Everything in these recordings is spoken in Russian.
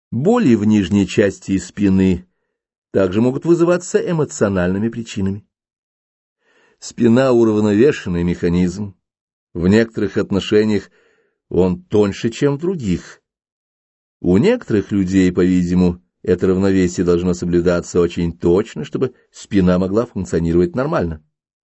Боли в нижней части спины также могут вызываться эмоциональными причинами. Спина — уравновешенный механизм. В некоторых отношениях он тоньше, чем в других. У некоторых людей, по-видимому, это равновесие должно соблюдаться очень точно, чтобы спина могла функционировать нормально.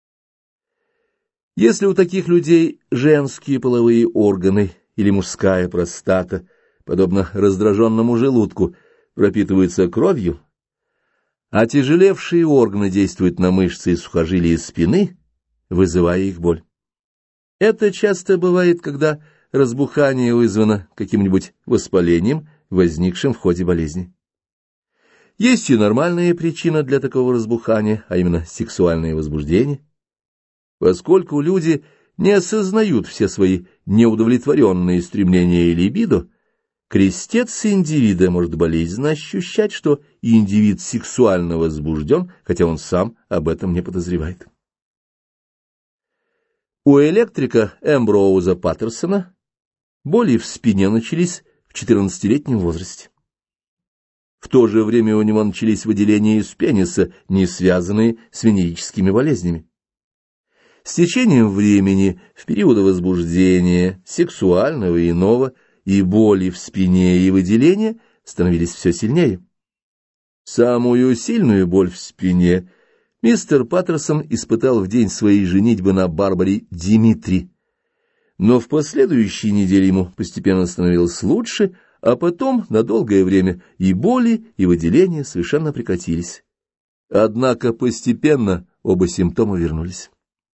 Если у таких людей женские половые органы или мужская простата, подобно раздраженному желудку, пропитываются кровью, а тяжелевшие органы действуют на мышцы и сухожилия спины, вызывая их боль. Это часто бывает, когда разбухание вызвано каким-нибудь воспалением, возникшим в ходе болезни. Есть и нормальная причина для такого разбухания, а именно сексуальное возбуждение. Поскольку люди не осознают все свои неудовлетворенные стремления и либидо, крестец индивида может болезненно ощущать, что индивид сексуально возбужден, хотя он сам об этом не подозревает. У электрика Эмброуза Паттерсона боли в спине начались в 14-летнем возрасте. В то же время у него начались выделения из пениса, не связанные с венерическими болезнями. С течением времени, в периоды возбуждения, сексуального и иного, и боли в спине и выделения становились все сильнее. Самую сильную боль в спине мистер Паттерсон испытал в день своей женитьбы на Барбаре Димитри, но в последующие недели ему постепенно становилось лучше, а потом на долгое время и боли, и выделения совершенно прекратились. Однако постепенно оба симптома вернулись.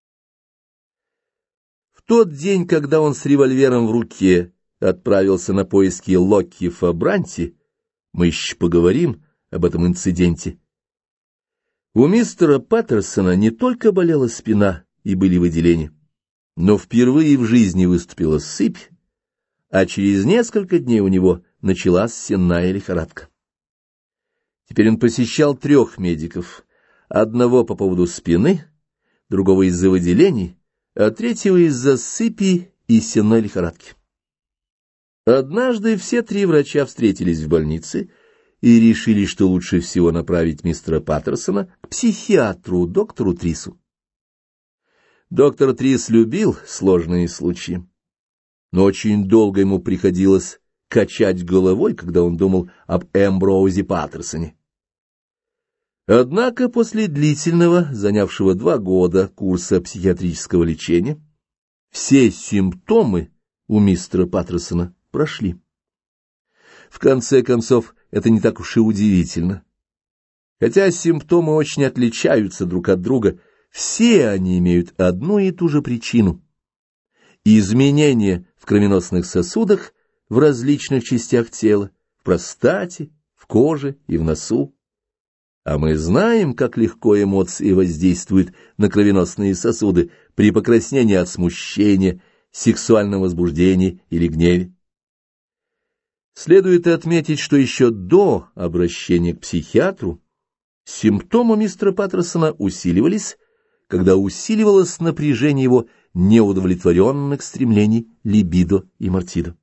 В тот день, когда он с револьвером в руке отправился на поиски Локки Фабранти, мы еще поговорим об этом инциденте, у мистера Паттерсона не только болела спина и были выделения, но впервые в жизни выступила сыпь, а через несколько дней у него началась сенная лихорадка. Теперь он посещал 3 медиков, одного по поводу спины, другого из-за выделений, а третьего из-за сыпи и сенной лихорадки. Однажды все 3 врача встретились в больнице и решили, что лучше всего направить мистера Паттерсона к психиатру, доктору Трису. Доктор Трис любил сложные случаи, но очень долго ему приходилось качать головой, когда он думал об Эмброузе Паттерсоне. Однако после длительного, занявшего 2 года курса психиатрического лечения, все симптомы у мистера Паттерсона прошли. В конце концов, это не так уж и удивительно. Хотя симптомы очень отличаются друг от друга, все они имеют одну и ту же причину – изменения в кровеносных сосудах в различных частях тела, в простате, в коже и в носу. А мы знаем, как легко эмоции воздействуют на кровеносные сосуды при покраснении от смущения, сексуальном возбуждении или гневе. Следует отметить, что еще до обращения к психиатру симптомы мистера Паттерсона усиливались, когда усиливалось напряжение его неудовлетворенных стремлений либидо и мартидо.